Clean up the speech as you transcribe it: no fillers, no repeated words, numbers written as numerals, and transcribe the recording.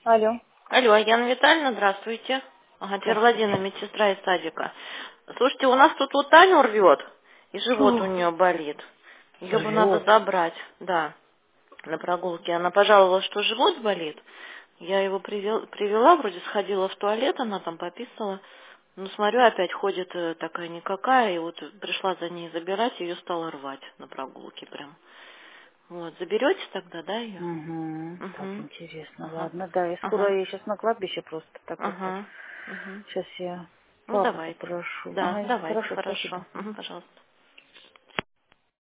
Алло. Алло, Яна Витальевна, здравствуйте. Ага, теперь Владимир, Здравствуйте. медсестра из садика. Слушайте, у нас тут вот Таню рвет, и живот у Фу, нее болит. Ее бы надо рвет. забрать, да, на прогулке. Она пожаловалась, что живот болит. Я его привела, вроде сходила в туалет, она там пописала. Ну, смотрю, опять ходит такая никакая, и вот пришла за ней забирать, ее стала рвать на прогулке прям. Вот, заберете тогда, да, ее? Угу. Так Угу. интересно. Ага. Ладно, да, я скоро Ага. я сейчас на кладбище просто так это. Ага. Угу. Сейчас я Ну, папу давайте. попрошу. Да, Ага, давайте, хорошо, спасибо. хорошо. Мгм, пожалуйста.